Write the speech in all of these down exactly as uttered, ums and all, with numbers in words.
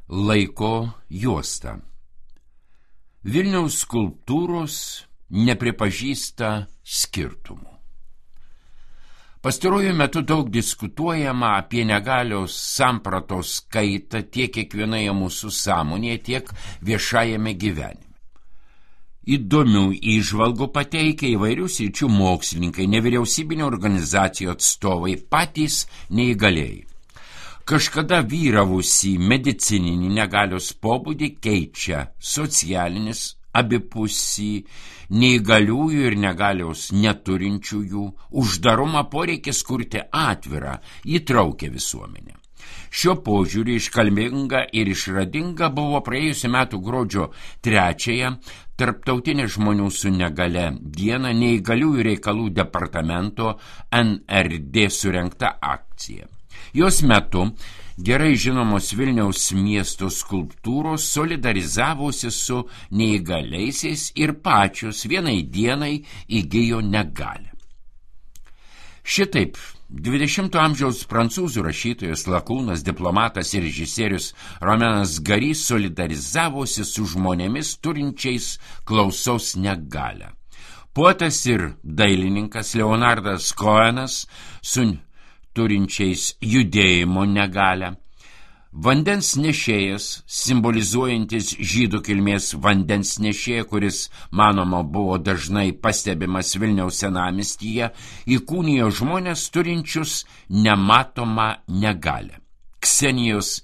Laiko juosta. Vilniaus skulptūros nepripažįsta skirtumų. Pastaruoju metu daug diskutuojama apie negalios sampratos kaitą tiek kiekvienoje mūsų sąmonėje, tiek viešajame gyvenime. Įdomių įžvalgų pateikia įvairių sričių mokslininkai, nevyriausybinių organizacijų atstovai, patys neįgalieji. Kažkada vyravusį medicininį negalios pobūdį keičia socialinis, abipusį, neįgaliųjų ir negalios neturinčiųjų, uždarumą poreikis kurti atvirą, įtraukę visuomenę. Šio požiūrį iškalbinga ir išradinga buvo praėjusiu metu gruodžio trečiąją Tarptautinė žmonių su negale diena neįgaliųjų reikalų departamento N R D surengta akcija. Jos metu gerai žinomos Vilniaus miesto skulptūros solidarizavosi su neįgaliaisiais ir pačios vienai dienai įgijo negalią. Šitaip, dvidešimto amžiaus prancūzų rašytojas, lakūnas, diplomatas ir režisierius Romanas Gary solidarizavosi su žmonėmis turinčiais klausos negalią. Poetas ir dailininkas Leonardas Cohenas su turinčiais judėjimo negalią, vandens nešėjas, simbolizuojantis žydų kilmės vandens nešėją, kuris, manoma, buvo dažnai pastebimas Vilniaus senamiestyje, įkūnijo žmonės turinčius nematomą negalią. Ksenijos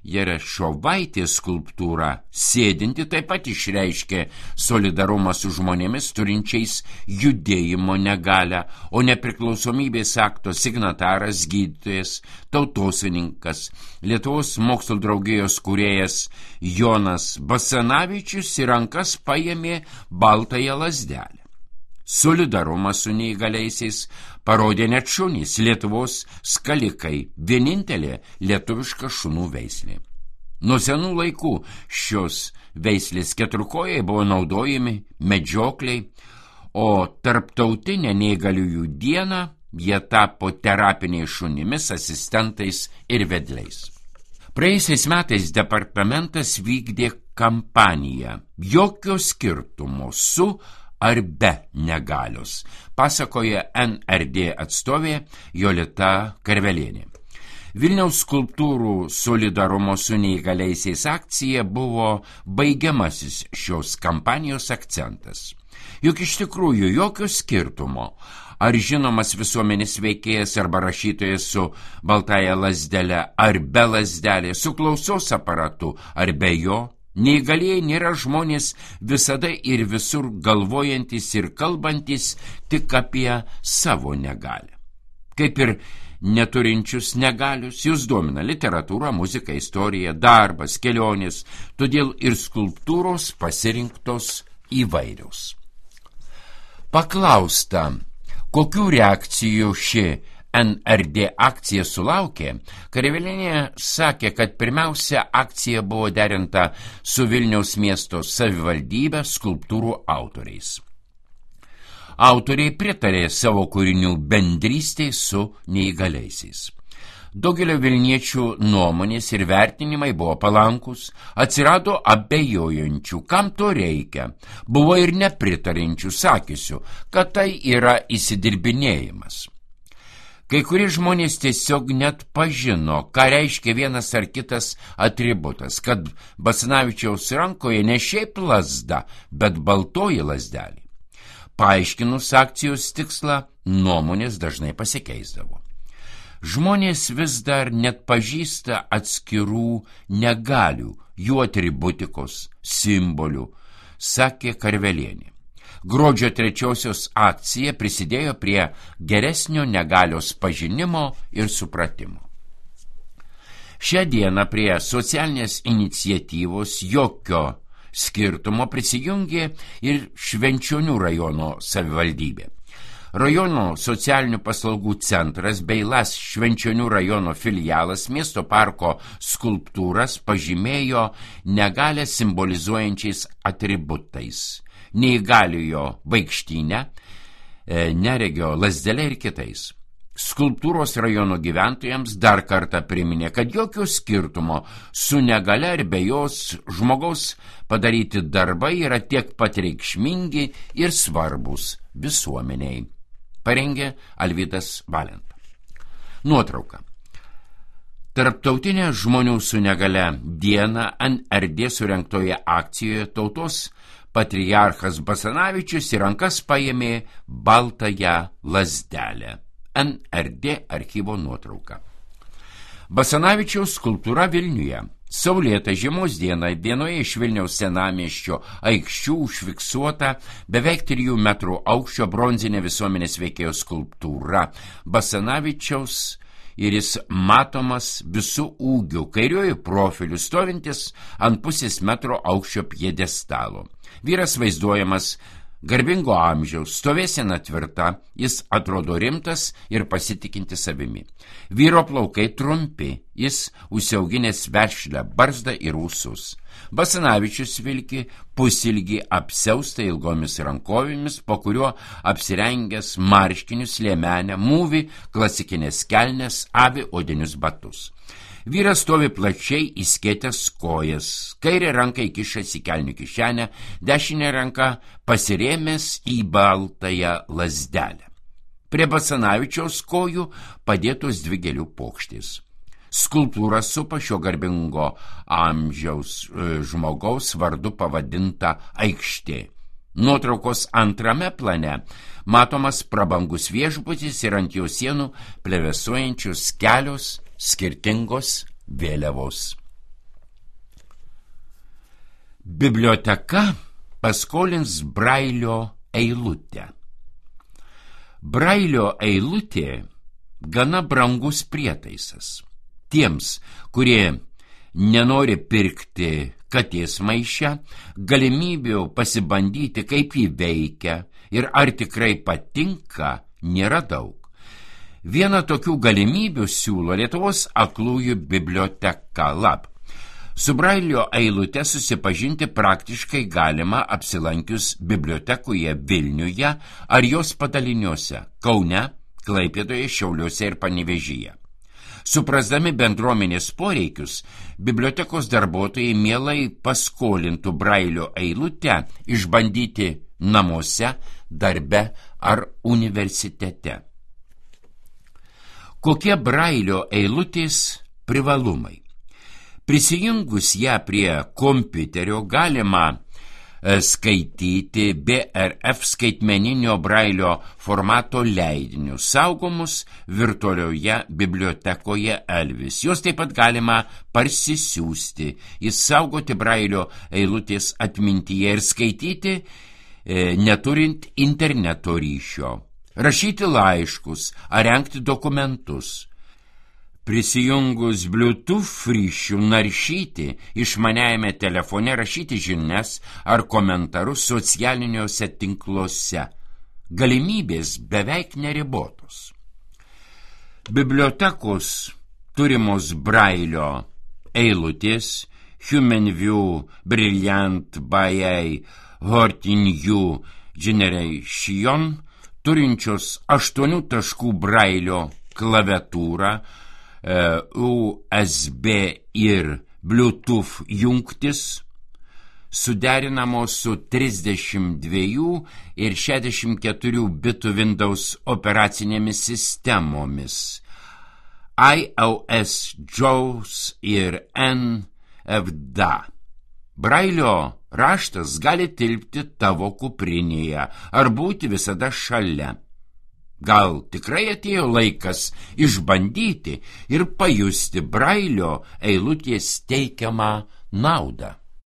Jerešovaitės skulptūra sėdinti taip pat išreiškė solidarumą su žmonėmis turinčiais judėjimo negalią, o nepriklausomybės akto signataras, gydytojas, tautosavininkas, Lietuvos mokslo draugijos kūrėjas Jonas Basanavičius į rankas paėmė baltąją lazdelę. Solidarumą su neįgaliaisiais parodė net šunys, Lietuvos skalikai, vienintelė lietuviška šunų veislė. Nuo senų laikų šios veislės keturkojai buvo naudojami medžiokliai, o tarptautinę neįgaliųjų dieną jie tapo terapiniais šunimis, asistentais ir vedliais. Praėjusiais metais departamentas vykdė kampaniją "Jokio skirtumo su ar be negalios", pasakoja N R D atstovė Jolita Karvelienė. Vilniaus skulptūrų solidarumo su neįgaliaisiais akcija buvo baigiamasis šios kampanijos akcentas. Juk iš tikrųjų jokio skirtumo, ar žinomas visuomenės veikėjas arba rašytojas su baltąja lazdele ar be lazdelės, su klausos aparatu ar be jo, neįgalieji nėra žmonės visada ir visur galvojantis ir kalbantis tik apie savo negalią. Kaip ir neturinčius negalius, jūs domina literatūra, muzika, istorija, darbas, kelionės, todėl ir skulptūros pasirinktos įvairios. Paklausta, kokių reakcijų ši N R D akcija sulaukė, Karvelienė sakė, kad pirmiausia akcija buvo derinta su Vilniaus miesto savivaldybe skulptūrų autoriais. Autoriai pritarė savo kūrinių bendrystei su neįgaliaisiais. Daugelio vilniečių nuomonės ir vertinimai buvo palankus, atsirado abejojančių, kam to reikia, buvo ir nepritarinčių, sakysiu, kad tai yra įsidirbinėjimas. Kai kurie žmonės tiesiog net pažino, ką reiškia vienas ar kitas atributas, kad Basanavičiaus rankoje ne šiaip lazda, bet baltoji lazdelė. Paaiškinus akcijos tikslą, nuomonės dažnai pasikeisdavo. Žmonės vis dar net pažįsta atskirų negalių, jų atributikos, simbolių, sakė Karvelienė. Gruodžio trečiosios akcija prisidėjo prie geresnio negalios pažinimo ir supratimo. Šią dieną prie socialinės iniciatyvos jokio skirtumo prisijungė ir Švenčionių rajono savivaldybė. Rajono socialinių paslaugų centras bei Las Švenčionių rajono filialas miesto parko skulptūras pažymėjo negalią simbolizuojančiais atributais. Neįgaliojo vaikštynę, neregio lazdelę ir kitais. Skulptūros rajono gyventojams dar kartą priminė, kad jokio skirtumo su negalia ir be jos žmogaus padaryti darbai yra tiek pat reikšmingi ir svarbus visuomeniai. Parengė Alvydas Valenta. Nuotrauka. Tarptautinė žmonių su negalia diena N R D surengtoje akcijoje tautos patriarchas Basanavičius į rankas paėmė baltąją lazdelę. N R D archyvo nuotrauka. Basanavičiaus skulptūra Vilniuje. Saulėtą žiemos dieną vienoje iš Vilniaus senamiesčio aikščių užfiksuota beveik trijų metrų aukščio bronzinė visuomenės veikėjo skulptūra Basanavičiaus ir jis matomas visų ūgių, kairiuoju profiliu stovintis ant pusės metro aukščio pjedestalo. Vyras vaizduojamas garbingo amžiaus, stovėsena tvirta, jis atrodo rimtas ir pasitikinti savimi. Vyro plaukai trumpi, jis užsiauginęs vešlią barzdą ir ūsus. Basanavičius vilki pusilgį apsiaustą ilgomis rankovėmis, po kuriuo apsirengęs marškinius, liemenę, mūvį, klasikinės kelnes, avi odinius batus. Vyras stovi plačiai įskėtęs kojas, kairė ranka įkišęs į kelnių kišenę, dešinė ranka pasirėmęs į baltąją lazdelę. Prie Basanavičiaus kojų padėtos dvi gėlių pokštės. Skulptūra supa šio garbingo amžiaus e, žmogaus vardu pavadinta aikštė. Nuotraukos antrame plane matomas prabangus viešbutis ir ant jo sienų plevėsuojančios kelios skirtingos vėliavos. Biblioteka paskolins Brailio eilutę. Brailio eilutė gana brangus prietaisas. Tiems, kurie nenori pirkti katės maišę, galimybių pasibandyti, kaip jį veikia ir ar tikrai patinka, nėra daug. Vieną tokių galimybių siūlo Lietuvos aklųjų biblioteka Lab. Su Brailio eilute susipažinti praktiškai galima apsilankius bibliotekoje Vilniuje ar jos padaliniuose Kaune, Klaipėdoje, Šiauliuose ir Panevėžyje. Suprasdami bendruomenės poreikius, bibliotekos darbuotojai mielai paskolintų Brailio eilutę išbandyti namuose, darbe ar universitete. Kokie Brailio eilutės privalumai? Prisijungus ją prie kompiuterio galima skaityti B R F skaitmeninio Brailio formato leidinius, saugomus virtualioje bibliotekoje Elvis. Jos taip pat galima parsisiųsti, išsaugoti Brailio eilutės atmintyje ir skaityti e, neturint interneto ryšio. Rašyti laiškus ar rengti dokumentus. Prisijungus Bluetooth ryšių naršyti išmaniajame telefone, rašyti žinias ar komentarus socialiniuose tinkluose. Galimybės beveik neribotos. Bibliotekos turimos Brailio eilutės HumanView, Brilliant, Bayei, Hortin-U Generation turinčios aštuonių taškų Brailio klaviatūrą, U S B ir Bluetooth jungtis, suderinamos su trisdešimt dviejų ir šešiasdešimt keturių bitų Windows operacinėmis sistemomis, iOS, JAWS ir N F D A. Brailio raštas gali tilpti tavo kuprinėje ar būti visada šalia. Gal tikrai atėjo laikas išbandyti ir pajusti Brailio eilutės teikiamą naudą.